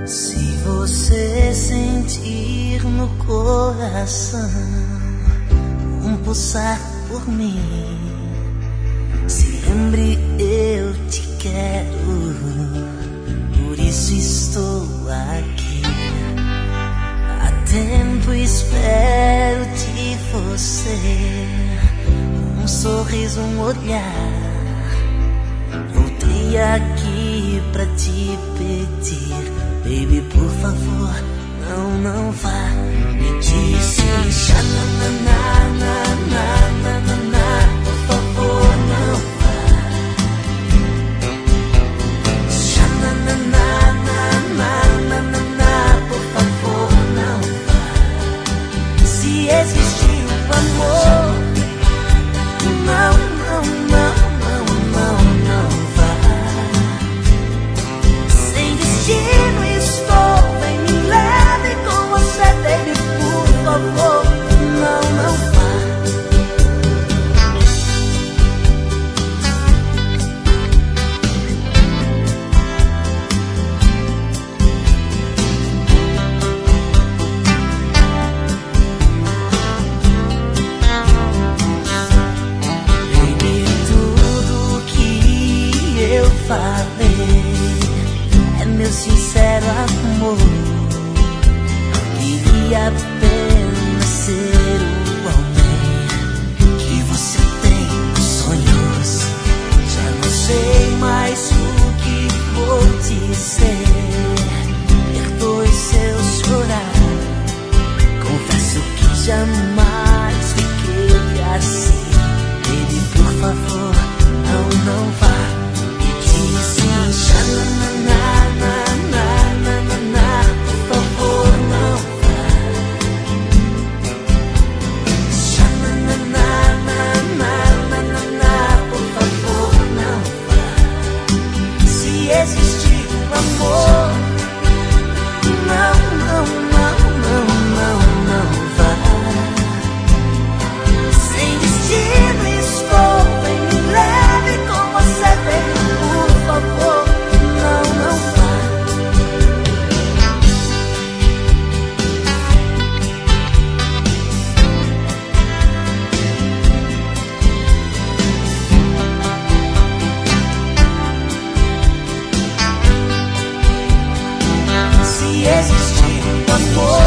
Se você sentir no coração um pulsar por mim, se lembre, eu te quero, por isso estou aqui. Há tempo espero de você, um sorriso, um olhar. Voltei aqui pra te pedir, baby, por favor, não vá. Me disse, xananana, por favor, não vá. Xananana, por favor, não vá. Se existir o amor, não vá. Sem destino estou, vem me leve com você, baby, por favor, não vá. Baby, tudo que eu falei é meu sincero amor. Queria apenas ser o homem que você tem nos sonhos. Já não sei mais o que vou dizer. Perdoe se eu chorar. Confesso que jamais fiquei assim. Baby, por favor, não vá. Me disse, xananana, por favor, não vá. Xananana, por favor, não vá. Se existir um amor, não vá. Sem destino estou, vem me leve com você, baby, por favor, não vá. Se existir um amor,